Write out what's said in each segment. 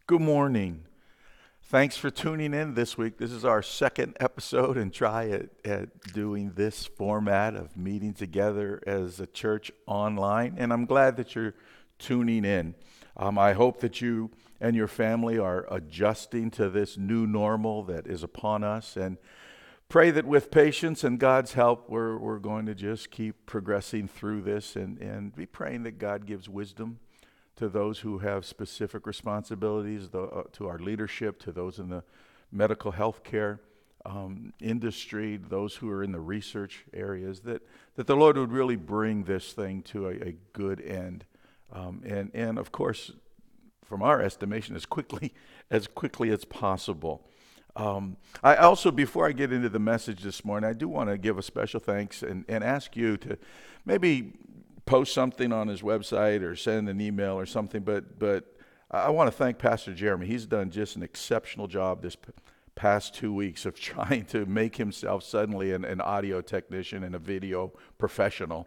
Good morning. Thanks for tuning in this week. This is our second episode and try at doing this format of meeting together as a church online. And I'm glad that you're tuning in. I hope that you and your family are adjusting to this new normal that is upon us, and pray that with patience and God's help, we're going to just keep progressing through this and be praying that God gives wisdom to those who have specific responsibilities, to our leadership, to those in the medical health care industry, those who are in the research areas, that the Lord would really bring this thing to a good end. And of course, from our estimation, as quickly as possible. I also, before I get into the message this morning, I do want to give a special thanks and ask you to maybe post something on his website or send an email or something, but I want to thank Pastor Jeremy. He's done just an exceptional job this past 2 weeks of trying to make himself suddenly an audio technician and a video professional.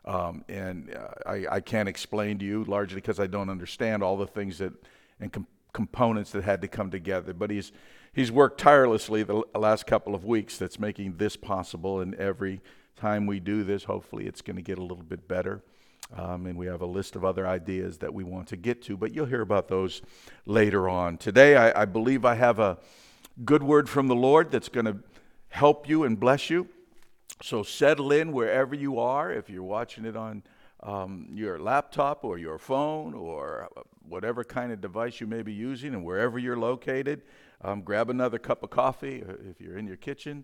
I can't explain to you, largely because I don't understand all the things that and components that had to come together. But he's worked tirelessly the last couple of weeks that's making this possible, and every time we do this, hopefully it's going to get a little bit better. And we have a list of other ideas that we want to get to, but you'll hear about those later on. Today, I believe I have a good word from the Lord that's going to help you and bless you. So settle in wherever you are. If you're watching it on your laptop or your phone or whatever kind of device you may be using, and wherever you're located, grab another cup of coffee if you're in your kitchen.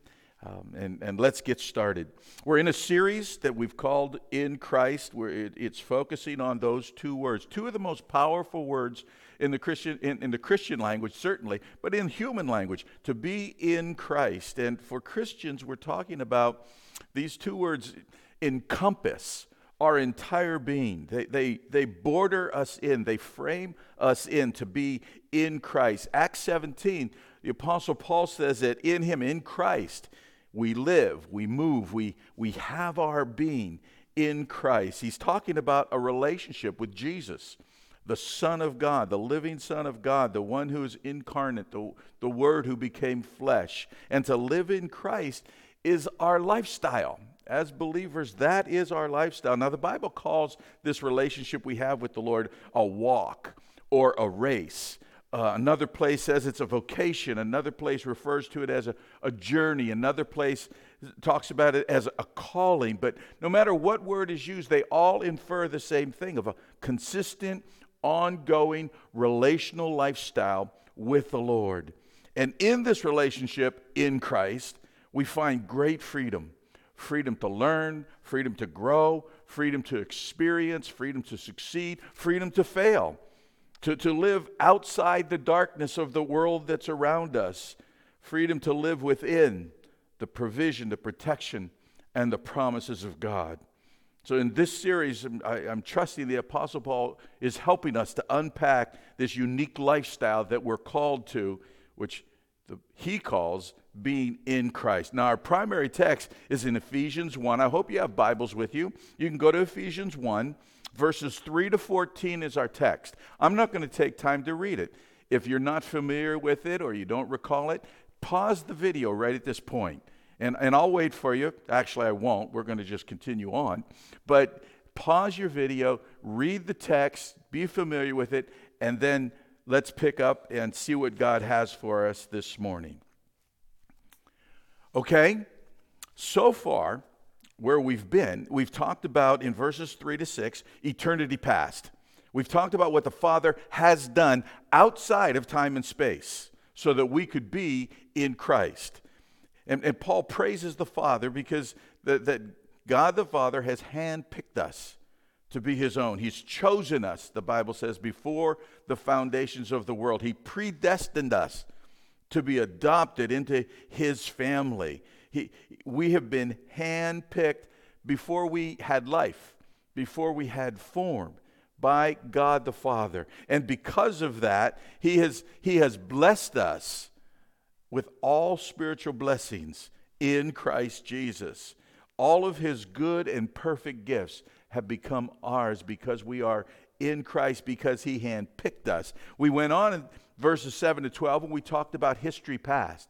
And let's get started. We're in a series that we've called In Christ, where it's focusing on those two words, two of the most powerful words in the Christian language, certainly, but in human language, to be in Christ. And for Christians, we're talking about these two words encompass our entire being. They border us in, they frame us in to be in Christ. Acts 17, the Apostle Paul says that in him, in Christ, we live, we move, we have our being in Christ. He's talking about a relationship with Jesus, the Son of God, the living Son of God, the one who is incarnate, the Word who became flesh. And to live in Christ is our lifestyle. As believers, that is our lifestyle. Now, the Bible calls this relationship we have with the Lord a walk or a race. Another place says it's a vocation. Another place refers to it as a journey. Another place talks about it as a calling. But no matter what word is used, they all infer the same thing of a consistent, ongoing, relational lifestyle with the Lord. And in this relationship in Christ, we find great freedom. Freedom to learn, freedom to grow, freedom to experience, freedom to succeed, freedom to fail. To live outside the darkness of the world that's around us. Freedom to live within the provision, the protection, and the promises of God. So in this series, I'm trusting the Apostle Paul is helping us to unpack this unique lifestyle that we're called to, which he calls being in Christ. Now, our primary text is in Ephesians 1. I hope you have Bibles with you. You can go to Ephesians 1. Verses 3 to 14 is our text. I'm not going to take time to read it. If you're not familiar with it or you don't recall it, pause the video right at this point. And I'll wait for you. Actually, I won't. We're going to just continue on. But pause your video, read the text, be familiar with it, and then let's pick up and see what God has for us this morning. Okay? So far, where we've talked about in verses 3 to 6, eternity past. We've talked about what the Father has done outside of time and space so that we could be in Christ. And Paul praises the Father because that God the Father has handpicked us to be his own. He's chosen us, the Bible says, before the foundations of the world. He predestined us to be adopted into his family. We have been handpicked before we had life, before we had form, by God the Father. And because of that, he has blessed us with all spiritual blessings in Christ Jesus. All of his good and perfect gifts have become ours because we are in Christ because he handpicked us. We went on in verses 7 to 12 and we talked about history past.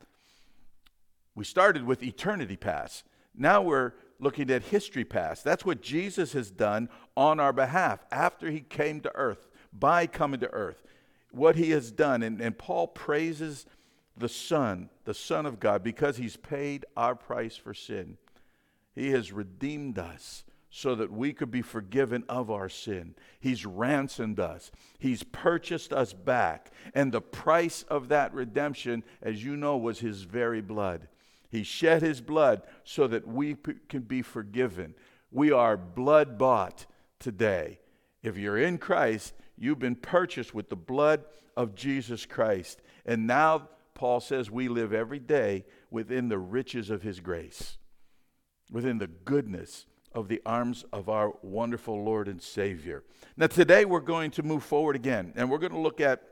We started with eternity past. Now we're looking at history past. That's what Jesus has done on our behalf after he came to earth, by coming to earth. What he has done. And Paul praises the Son of God, because he's paid our price for sin. He has redeemed us so that we could be forgiven of our sin. He's ransomed us. He's purchased us back. And the price of that redemption, as you know, was his very blood. He shed his blood so that we can be forgiven. We are blood bought today. If you're in Christ, you've been purchased with the blood of Jesus Christ. And now, Paul says, we live every day within the riches of his grace, within the goodness of the arms of our wonderful Lord and Savior. Now, today we're going to move forward again, and we're going to look at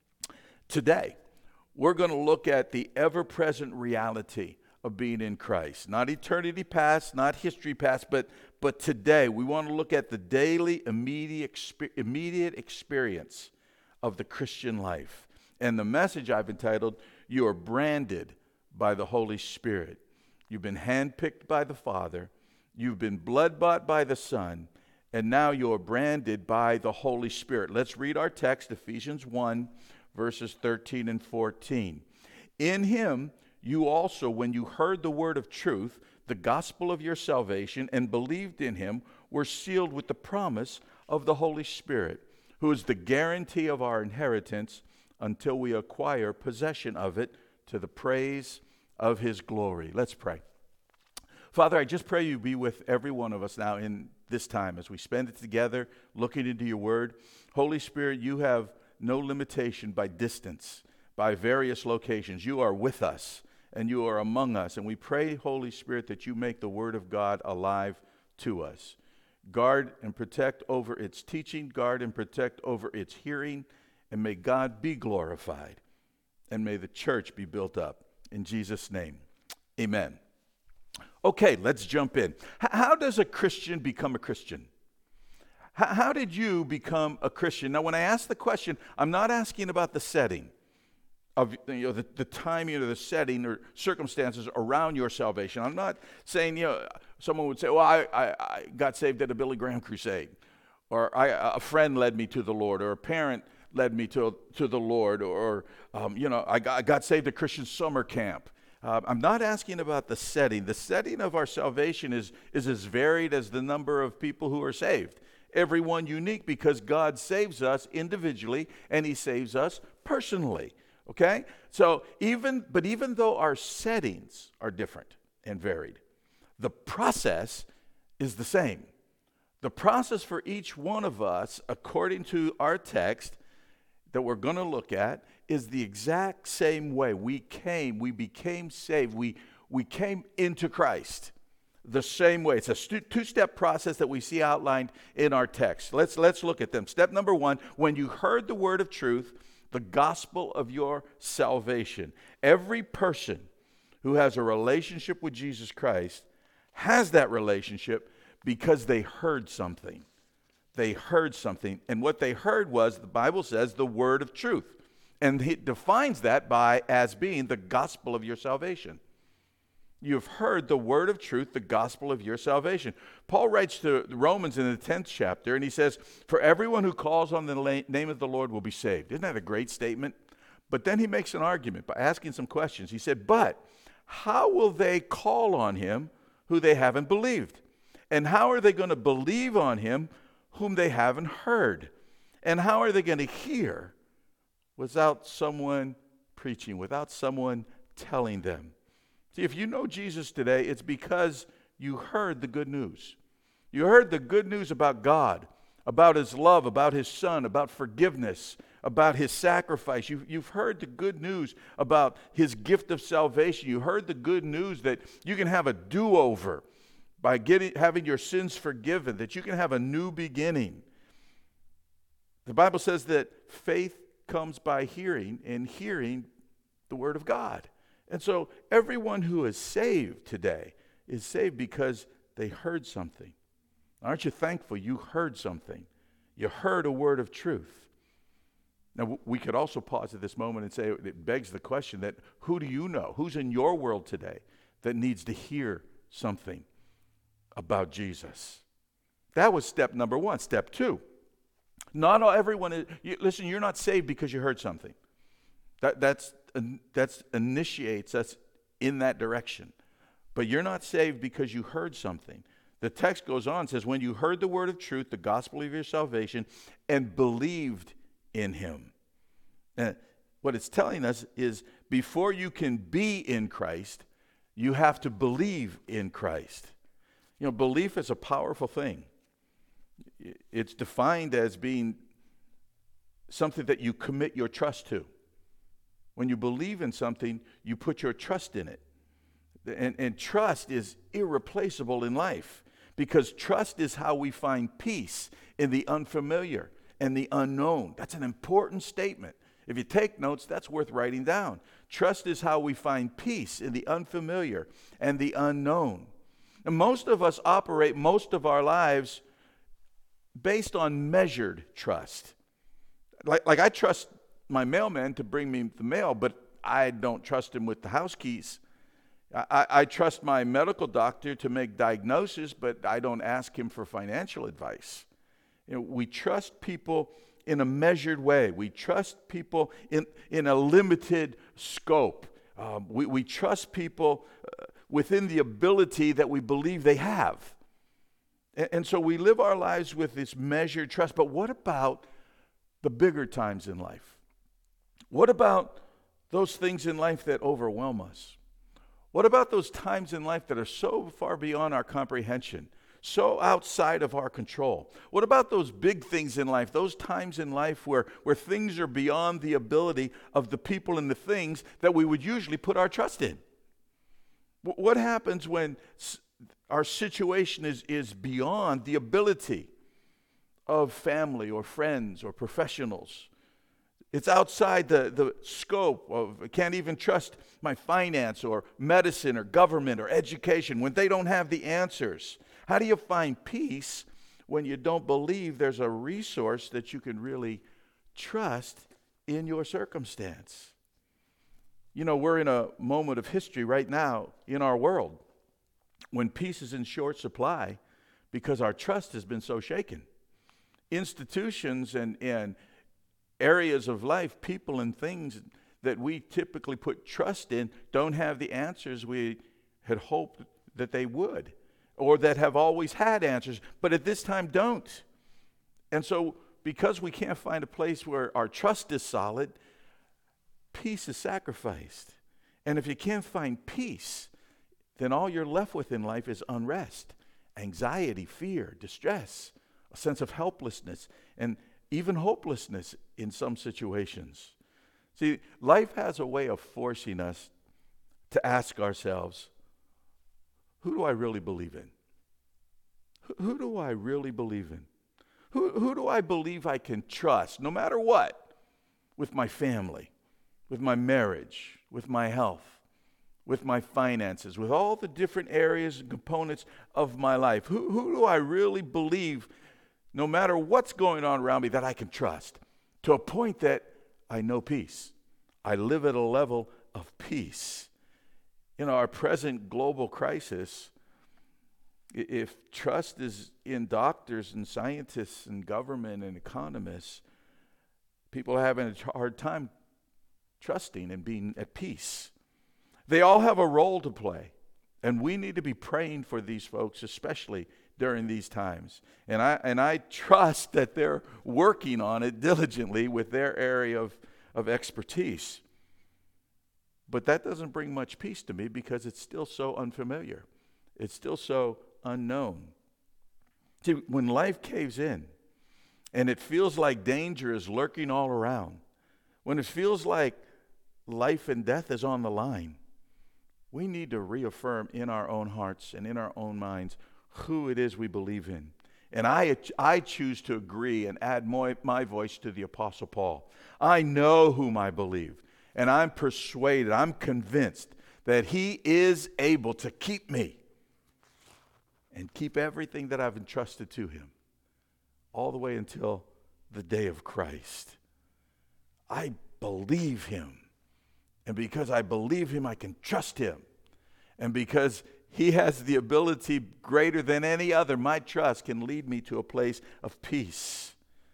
today. We're going to look at the ever-present reality of being in Christ. Not eternity past, not history past, but today. We want to look at the daily, immediate experience of the Christian life. And the message I've entitled, You Are Branded by the Holy Spirit. You've been handpicked by the Father. You've been blood-bought by the Son. And now you are branded by the Holy Spirit. Let's read our text, Ephesians 1, verses 13 and 14. In him, you also, when you heard the word of truth, the gospel of your salvation, and believed in him, were sealed with the promise of the Holy Spirit, who is the guarantee of our inheritance until we acquire possession of it to the praise of his glory. Let's pray. Father, I just pray you be with every one of us now in this time as we spend it together looking into your word. Holy Spirit, you have no limitation by distance, by various locations. You are with us and you are among us. And we pray, Holy Spirit, that you make the word of God alive to us. Guard and protect over its teaching, guard and protect over its hearing, and may God be glorified, and may the church be built up. In Jesus' name, amen. Okay, let's jump in. How does a Christian become a Christian? How did you become a Christian? Now, when I ask the question, I'm not asking about the setting of the timing or the setting or circumstances around your salvation. I'm not saying, someone would say, well, I got saved at a Billy Graham crusade, or a friend led me to the Lord, or a parent led me to the Lord, or I got saved at Christian summer camp. I'm not asking about the setting. The setting of our salvation is as varied as the number of people who are saved. Everyone unique, because God saves us individually and he saves us personally. Okay? So even though our settings are different and varied, the process is the same. The process for each one of us, according to our text that we're going to look at, is the exact same way. We became saved, we came into Christ the same way. It's a two-step process that we see outlined in our text. Let's look at them. Step number one, when you heard the word of truth, the gospel of your salvation. Every person who has a relationship with Jesus Christ has that relationship because they heard something. They heard something. And what they heard was, the Bible says, the word of truth. And it defines that as being the gospel of your salvation. You've heard the word of truth, the gospel of your salvation. Paul writes to the Romans in the 10th chapter, and he says, for everyone who calls on the name of the Lord will be saved. Isn't that a great statement? But then he makes an argument by asking some questions. He said, but how will they call on him who they haven't believed? And how are they going to believe on him whom they haven't heard? And how are they going to hear without someone preaching, without someone telling them? See, if you know Jesus today, it's because you heard the good news. You heard the good news about God, about his love, about his Son, about forgiveness, about his sacrifice. You've heard the good news about his gift of salvation. You heard the good news that you can have a do-over by having your sins forgiven, that you can have a new beginning. The Bible says that faith comes by hearing, and hearing the word of God. And so everyone who is saved today is saved because they heard something. Aren't you thankful you heard something? You heard a word of truth. Now, we could also pause at this moment and say it begs the question that who do you know? Who's in your world today that needs to hear something about Jesus? That was step number one. Step two, not everyone is, listen, you're not saved because you heard something. That's initiates us in that direction. But you're not saved because you heard something. The text goes on and says, when you heard the word of truth, the gospel of your salvation, and believed in him. And what it's telling us is before you can be in Christ, you have to believe in Christ. You know, belief is a powerful thing. It's defined as being something that you commit your trust to. When you believe in something, you put your trust in it. And trust is irreplaceable in life because trust is how we find peace in the unfamiliar and the unknown. That's an important statement. If you take notes, that's worth writing down. Trust is how we find peace in the unfamiliar and the unknown. And most of us operate most of our lives based on measured trust. Like I trust my mailman to bring me the mail, but I don't trust him with the house keys. I trust my medical doctor to make diagnoses, but I don't ask him for financial advice. You know, we trust people in a measured way. We trust people in a limited scope. We trust people within the ability that we believe they have. And so we live our lives with this measured trust. But what about the bigger times in life? What about those things in life that overwhelm us? What about those times in life that are so far beyond our comprehension, so outside of our control? What about those big things in life, those times in life where things are beyond the ability of the people and the things that we would usually put our trust in? What happens when our situation is beyond the ability of family or friends or professionals? It's outside the scope of, I can't even trust my finance or medicine or government or education when they don't have the answers. How do you find peace when you don't believe there's a resource that you can really trust in your circumstance? You know, we're in a moment of history right now in our world when peace is in short supply because our trust has been so shaken. Institutions and areas of life, people and things that we typically put trust in don't have the answers we had hoped that they would, or that have always had answers, but at this time don't. And so because we can't find a place where our trust is solid, peace is sacrificed. And if you can't find peace, then all you're left with in life is unrest, anxiety, fear, distress, a sense of helplessness, and even hopelessness in some situations. See, life has a way of forcing us to ask ourselves, who do I really believe in? Who do I really believe in? Who do I believe I can trust, no matter what, with my family, with my marriage, with my health, with my finances, with all the different areas and components of my life? Who do I really believe, no matter what's going on around me, that I can trust to a point that I know peace? I live at a level of peace. In our present global crisis, if trust is in doctors and scientists and government and economists, people are having a hard time trusting and being at peace. They all have a role to play, and we need to be praying for these folks, especially during these times. And I trust that they're working on it diligently with their area of expertise. But that doesn't bring much peace to me because it's still so unfamiliar. It's still so unknown. See, when life caves in and it feels like danger is lurking all around, when it feels like life and death is on the line, we need to reaffirm in our own hearts and in our own minds who it is we believe in. And I choose to agree and add my voice to the Apostle Paul. I know whom I believe, and I'm persuaded, I'm convinced that he is able to keep me and keep everything that I've entrusted to him all the way until the day of Christ. I believe him. And because I believe him, I can trust him. And because he has the ability greater than any other, my trust can lead me to a place of peace.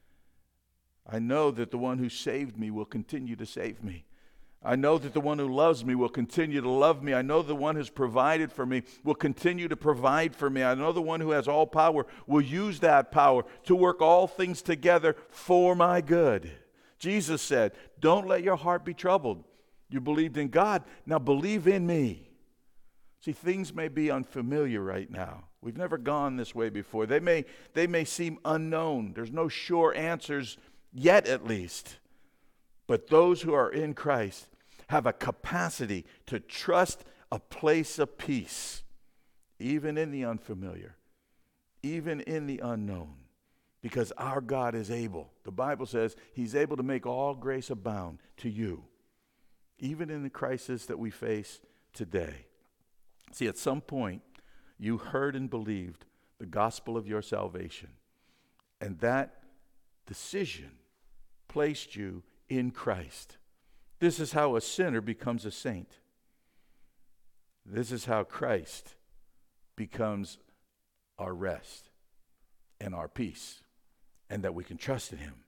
I know that the one who saved me will continue to save me. I know that the one who loves me will continue to love me. I know the one who's provided for me will continue to provide for me. I know the one who has all power will use that power to work all things together for my good. Jesus said, don't let your heart be troubled. You believed in God, now believe in me. See, things may be unfamiliar right now. We've never gone this way before. They may seem unknown. There's no sure answers yet, at least. But those who are in Christ have a capacity to trust a place of peace, even in the unfamiliar, even in the unknown, because our God is able. The Bible says he's able to make all grace abound to you, even in the crisis that we face today. See, at some point, you heard and believed the gospel of your salvation, and that decision placed you in Christ. This is how a sinner becomes a saint. This is how Christ becomes our rest and our peace, and that we can trust in him.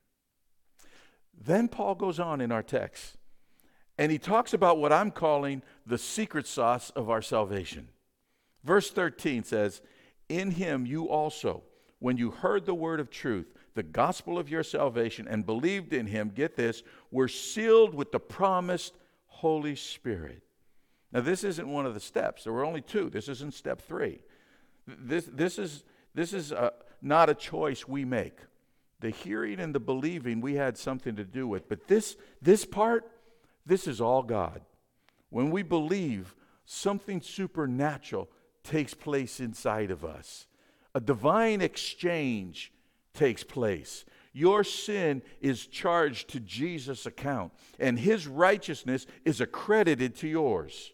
Then Paul goes on in our text, and he talks about what I'm calling the secret sauce of our salvation. Verse 13 says, in him you also, when you heard the word of truth, the gospel of your salvation, and believed in him, get this, were sealed with the promised Holy Spirit. Now, this isn't one of the steps. There were only two. This isn't step 3. This is not a choice we make. The hearing and the believing we had something to do with. But this part, this is all God. When we believe, something supernatural takes place inside of us. A divine exchange takes place. Your sin is charged to Jesus' account, and his righteousness is accredited to yours.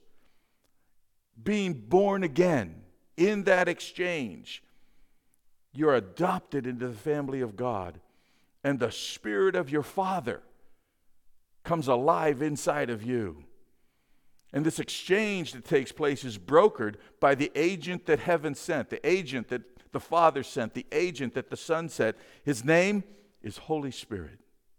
Being born again in that exchange, you're adopted into the family of God, and the Spirit of your Father comes alive inside of you. And this exchange that takes place is brokered by the agent that heaven sent, the agent that the Father sent, the agent that the Son sent. His name is Holy Spirit.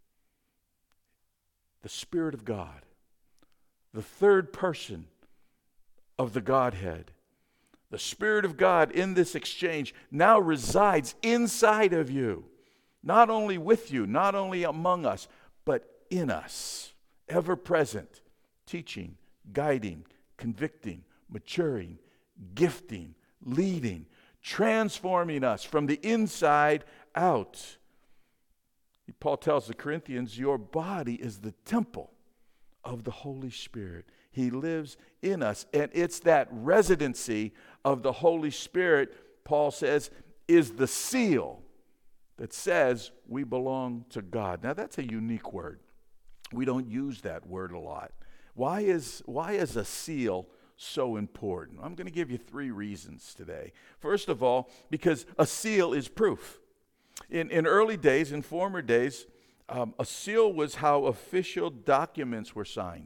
The Spirit of God. The third person of the Godhead. The Spirit of God in this exchange now resides inside of you. Not only with you, not only among us, but in us. Ever present, teaching, guiding, convicting, maturing, gifting, leading, transforming us from the inside out. Paul tells the Corinthians, your body is the temple of the Holy Spirit. He lives in us, and it's that residency of the Holy Spirit, Paul says, is the seal that says we belong to God. Now, that's a unique word. We don't use that word a lot. Why is a seal so important? I'm going to give you 3 reasons today. First of all, because a seal is proof. In early days, in former days, a seal was how official documents were signed.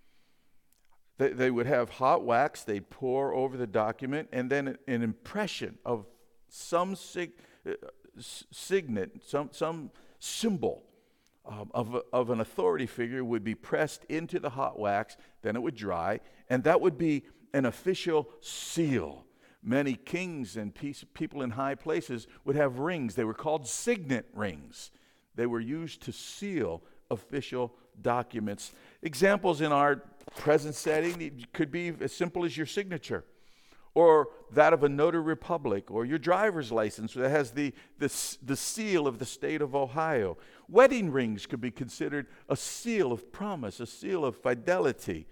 They would have hot wax they'd pour over the document, and then an impression of some signet, some symbol of an authority figure would be pressed into the hot wax. Then it would dry, and that would be an official seal. Many kings and people in high places would have rings. They were called signet rings. They were used to seal official documents. Examples in our present setting, it could be as simple as your signature, or that of a notary public, or your driver's license that has the seal of the state of Ohio. Wedding rings could be considered a seal of promise, a seal of fidelity.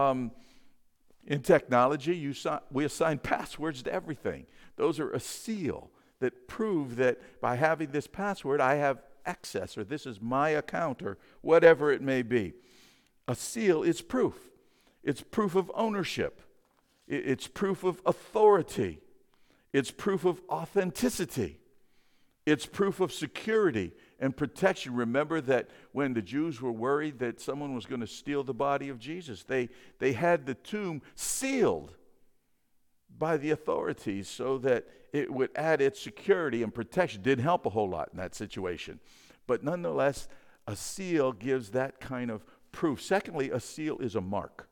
In technology, we assign passwords to everything. Those are a seal that prove that by having this password, I have access, or this is my account, or whatever it may be. A seal is proof. It's proof of ownership. It's proof of authority. It's proof of authenticity. It's proof of security and protection. Remember that when the Jews were worried that someone was going to steal the body of Jesus, they had the tomb sealed by the authorities so that it would add its security and protection. Didn't help a whole lot in that situation. But nonetheless, a seal gives that kind of proof. Secondly, a seal is a mark.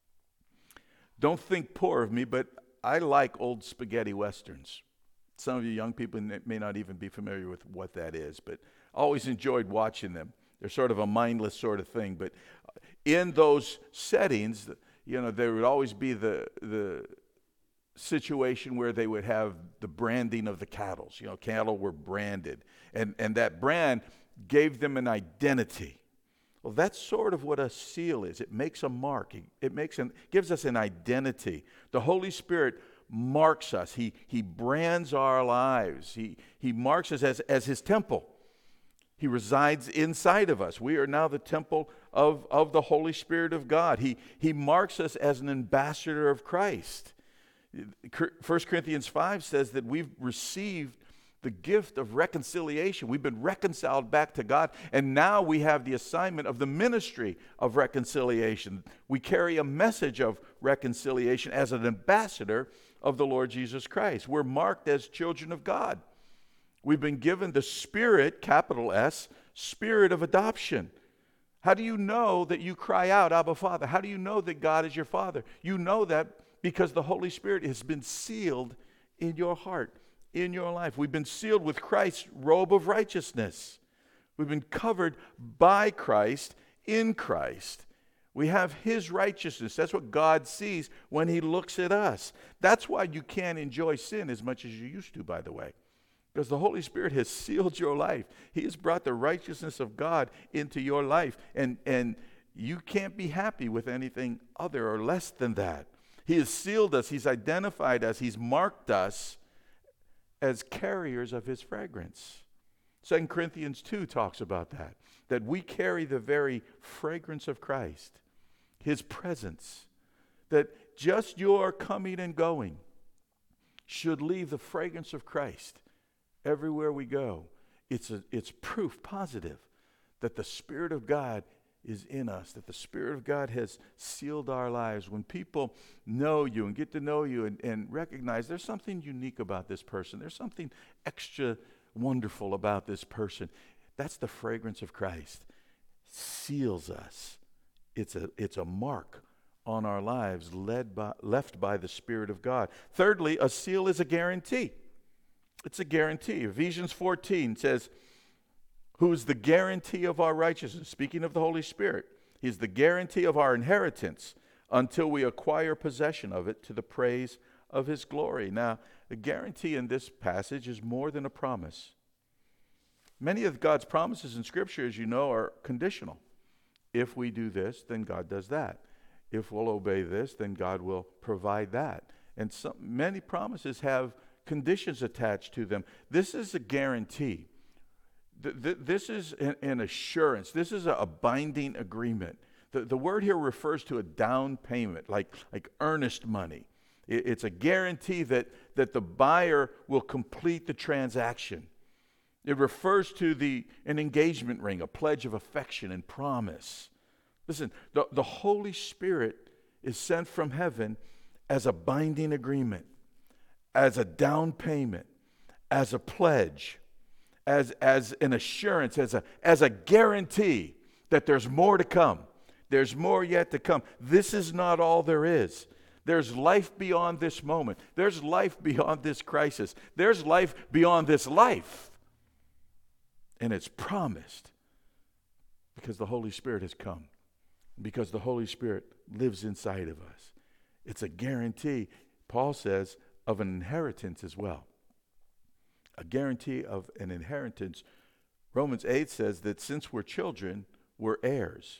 Don't think poor of me, but I like old spaghetti westerns. Some of you young people may not even be familiar with what that is, but I always enjoyed watching them. They're sort of a mindless sort of thing, but in those settings, there would always be the situation where they would have the branding of the cattle. Cattle were branded, and that brand gave them an identity. Well, that's sort of what a seal is. It makes a mark. It gives us an identity. The Holy Spirit marks us. He brands our lives. He marks us as His temple. He resides inside of us. We are now the temple of the Holy Spirit of God. He marks us as an ambassador of Christ. 1 Corinthians 5 says that we've received the gift of reconciliation. We've been reconciled back to God, and now we have the assignment of the ministry of reconciliation. We carry a message of reconciliation as an ambassador of the Lord Jesus Christ. We're marked as children of God. We've been given the Spirit, capital S, Spirit of adoption. How do you know that you cry out, Abba, Father? How do you know that God is your Father? You know that because the Holy Spirit has been sealed in your heart, in your life. We've been sealed with Christ's robe of righteousness. We've been covered by Christ, in Christ. We have His righteousness. That's what God sees when He looks at us. That's why you can't enjoy sin as much as you used to, by the way. Because the Holy Spirit has sealed your life. He has brought the righteousness of God into your life. And you can't be happy with anything other or less than that. He has sealed us. He's identified us. He's marked us as carriers of His fragrance. 2 Corinthians 2 talks about that we carry the very fragrance of Christ, His presence, that just your coming and going should leave the fragrance of Christ everywhere we go. It's proof positive that the Spirit of God is in us, that the Spirit of God has sealed our lives. When people know you and get to know you and recognize there's something unique about this person, there's something extra wonderful about this person, that's the fragrance of Christ. Seals us. It's a mark on our lives left by the Spirit of God. Thirdly, a seal is a guarantee. It's a guarantee. Ephesians 14 says, who is the guarantee of our righteousness. Speaking of the Holy Spirit, He's the guarantee of our inheritance until we acquire possession of it to the praise of His glory. Now, a guarantee in this passage is more than a promise. Many of God's promises in Scripture, as you know, are conditional. If we do this, then God does that. If we'll obey this, then God will provide that. And many promises have conditions attached to them. This is a guarantee. This is an assurance. This is a binding agreement. The word here refers to a down payment, like earnest money. It's a guarantee that the buyer will complete the transaction. It refers to an engagement ring, a pledge of affection and promise. Listen, the Holy Spirit is sent from heaven as a binding agreement, as a down payment, as a pledge, as an assurance, as a guarantee that there's more to come. There's more yet to come. This is not all there is. There's life beyond this moment. There's life beyond this crisis. There's life beyond this life. And it's promised because the Holy Spirit has come, because the Holy Spirit lives inside of us. It's a guarantee, Paul says, of an inheritance as well. A guarantee of an inheritance. Romans 8 says that since we're children, we're heirs.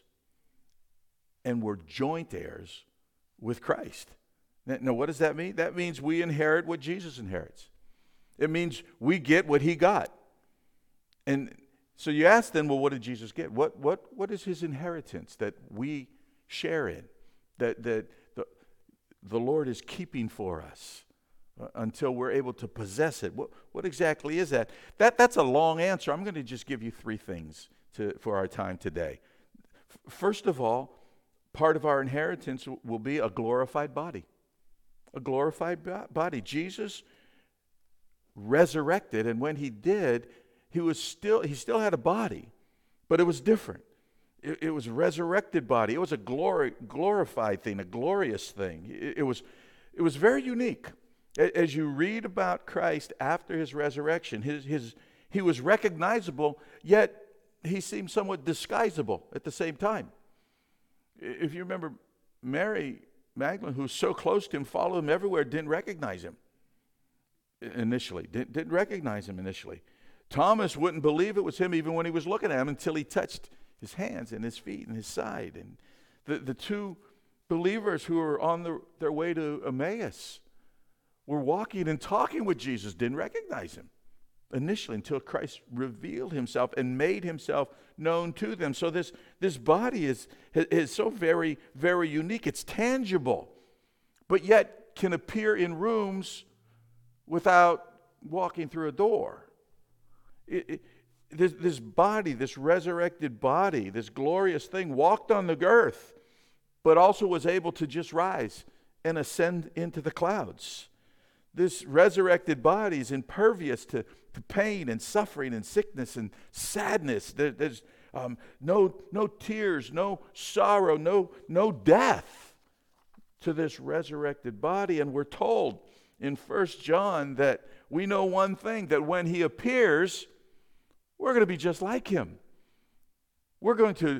And we're joint heirs with Christ. Now, what does that mean? That means we inherit what Jesus inherits. It means we get what He got. And so you ask then, well, what did Jesus get? What is His inheritance that we share in, that the Lord is keeping for us? until we're able to possess it. What exactly is that? That's a long answer. I'm going to just give you three things for our time today. First of all, part of our inheritance will be a glorified body. A glorified body. Jesus resurrected, and when he did, he still had a body, but it was different. It was a resurrected body. It was a glorified thing, a glorious thing. It was very unique. As you read about Christ after his resurrection, he was recognizable, yet he seemed somewhat disguisable at the same time. If you remember, Mary Magdalene, who's so close to him, followed him everywhere, didn't recognize him initially. Didn't recognize him initially. Thomas wouldn't believe it was him even when he was looking at him until he touched his hands and his feet and his side. And the two believers who were on their way to Emmaus were walking and talking with Jesus, didn't recognize him initially until Christ revealed himself and made himself known to them. So this body is so very, very unique. It's tangible, but yet can appear in rooms without walking through a door. This body, this resurrected body, this glorious thing walked on the earth, but also was able to just rise and ascend into the clouds. This resurrected body is impervious to pain and suffering and sickness and sadness. There's no tears, no sorrow, no death to this resurrected body. And we're told in 1 John that we know one thing, that when he appears, we're going to be just like him. We're going to,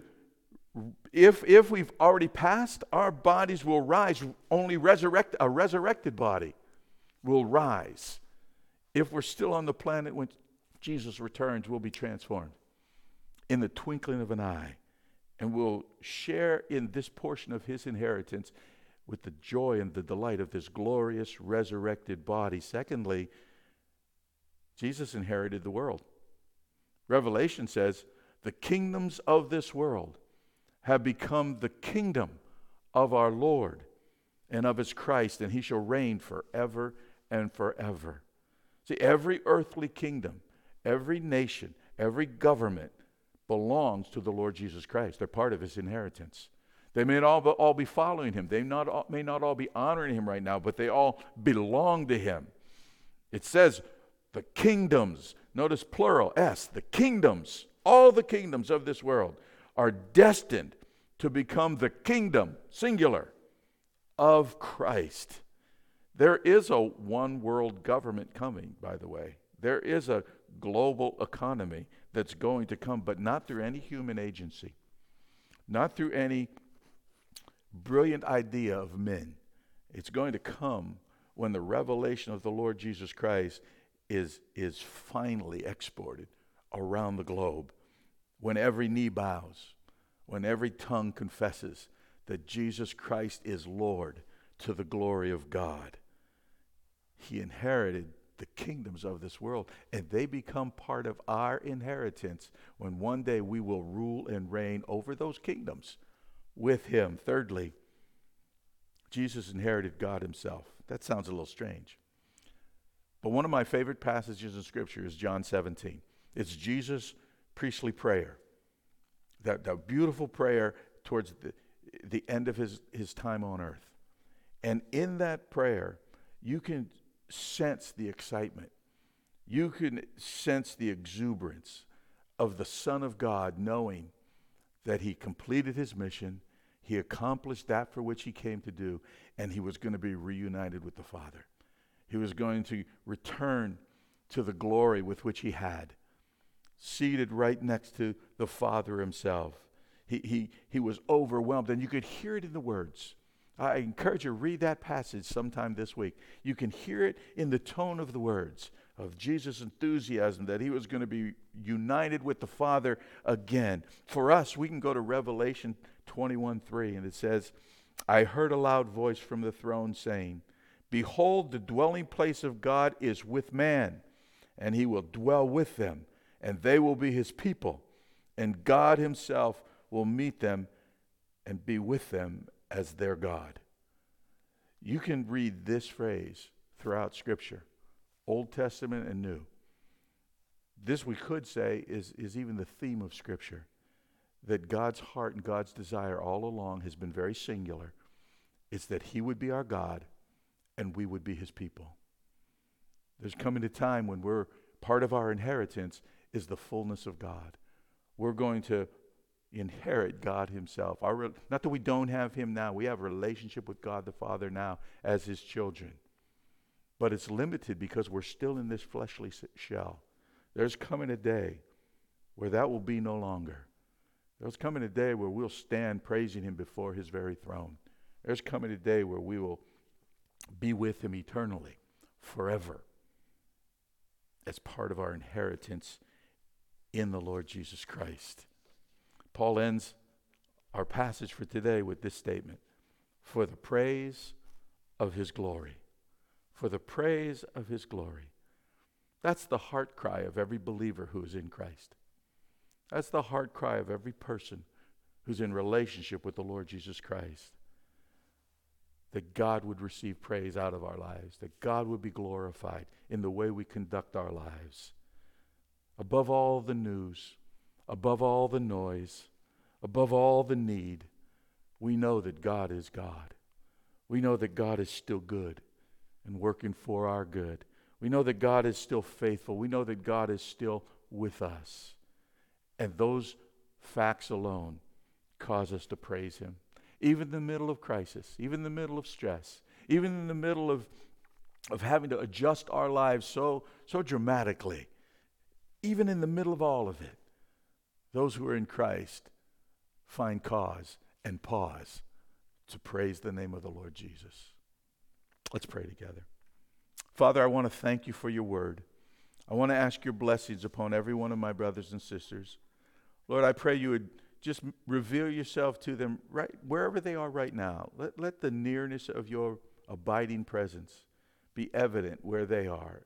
if we've already passed, our bodies will rise. Only a resurrected body will rise. If we're still on the planet when Jesus returns, we'll be transformed in the twinkling of an eye. And we'll share in this portion of his inheritance with the joy and the delight of this glorious resurrected body. Secondly, Jesus inherited the world. Revelation says, the kingdoms of this world have become the kingdom of our Lord and of his Christ, and he shall reign forever and forever. See, every earthly kingdom, every nation, every government belongs to the Lord Jesus Christ. They're part of his inheritance. They may not all be following him. They may not all be honoring him right now, but they all belong to him. It says the kingdoms, notice plural, S, the kingdoms, all the kingdoms of this world are destined to become the kingdom, singular, of Christ. There is a one world government coming, by the way. There is a global economy that's going to come, but not through any human agency, not through any brilliant idea of men. It's going to come when the revelation of the Lord Jesus Christ is finally exported around the globe, when every knee bows, when every tongue confesses that Jesus Christ is Lord to the glory of God. He inherited the kingdoms of this world, and they become part of our inheritance when one day we will rule and reign over those kingdoms with him. Thirdly, Jesus inherited God himself. That sounds a little strange. But one of my favorite passages in Scripture is John 17. It's Jesus' priestly prayer. That beautiful prayer towards the end of his time on earth. And in that prayer, you can sense the excitement. You can sense the exuberance of the Son of God, knowing that he completed his mission, he accomplished that for which he came to do, and he was going to be reunited with the Father. He was going to return to the glory with which he had, seated right next to the Father himself. He was overwhelmed, and you could hear it in the words. I encourage you to read that passage sometime this week. You can hear it in the tone of the words of Jesus' enthusiasm that he was going to be united with the Father again. For us, we can go to Revelation 21:3, and it says, I heard a loud voice from the throne saying, behold, the dwelling place of God is with man, and he will dwell with them, and they will be his people, and God himself will meet them and be with them as their God. You can read this phrase throughout Scripture, Old Testament and New. This, we could say, is even the theme of Scripture, that God's heart and God's desire all along has been very singular. It's that he would be our God and we would be his people. There's coming a time when part of our inheritance is the fullness of God. We're going to inherit God himself. Not that we don't have him now. We have a relationship with God the Father now as his children. But it's limited because we're still in this fleshly shell. There's coming a day where that will be no longer. There's coming a day where we'll stand praising him before his very throne. There's coming a day where we will be with him eternally, forever, as part of our inheritance in the Lord Jesus Christ. Paul ends our passage for today with this statement: for the praise of his glory. For the praise of his glory. That's the heart cry of every believer who is in Christ. That's the heart cry of every person who's in relationship with the Lord Jesus Christ. That God would receive praise out of our lives. That God would be glorified in the way we conduct our lives. Above all the news, above all the noise, above all the need, we know that God is God. We know that God is still good and working for our good. We know that God is still faithful. We know that God is still with us. And those facts alone cause us to praise him. Even in the middle of crisis, even in the middle of stress, even in the middle of having to adjust our lives so dramatically, even in the middle of all of it, those who are in Christ find cause and pause to praise the name of the Lord Jesus. Let's pray together. Father, I want to thank you for your word. I want to ask your blessings upon every one of my brothers and sisters. Lord, I pray you would just reveal yourself to them right wherever they are right now. Let the nearness of your abiding presence be evident where they are.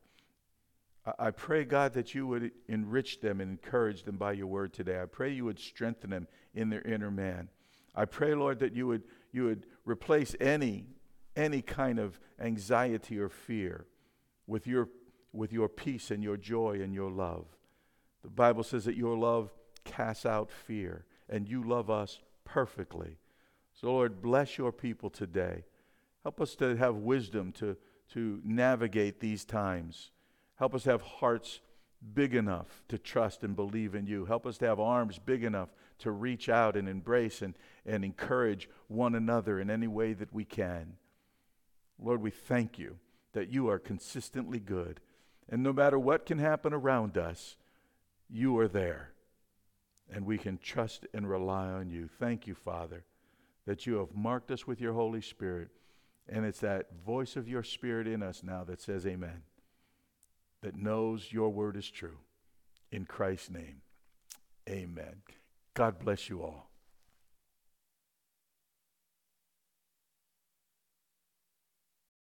I pray, God, that you would enrich them and encourage them by your word today. I pray you would strengthen them in their inner man. I pray, Lord, that you would replace any kind of anxiety or fear with your peace and your joy and your love. The Bible says that your love casts out fear, and you love us perfectly. So, Lord, bless your people today. Help us to have wisdom to navigate these times. Help us to have hearts big enough to trust and believe in you. Help us to have arms big enough to reach out and embrace and encourage one another in any way that we can. Lord, we thank you that you are consistently good. And no matter what can happen around us, you are there. And we can trust and rely on you. Thank you, Father, that you have marked us with your Holy Spirit. And it's that voice of your Spirit in us now that says amen, that knows your word is true. In Christ's name, amen. God bless you all.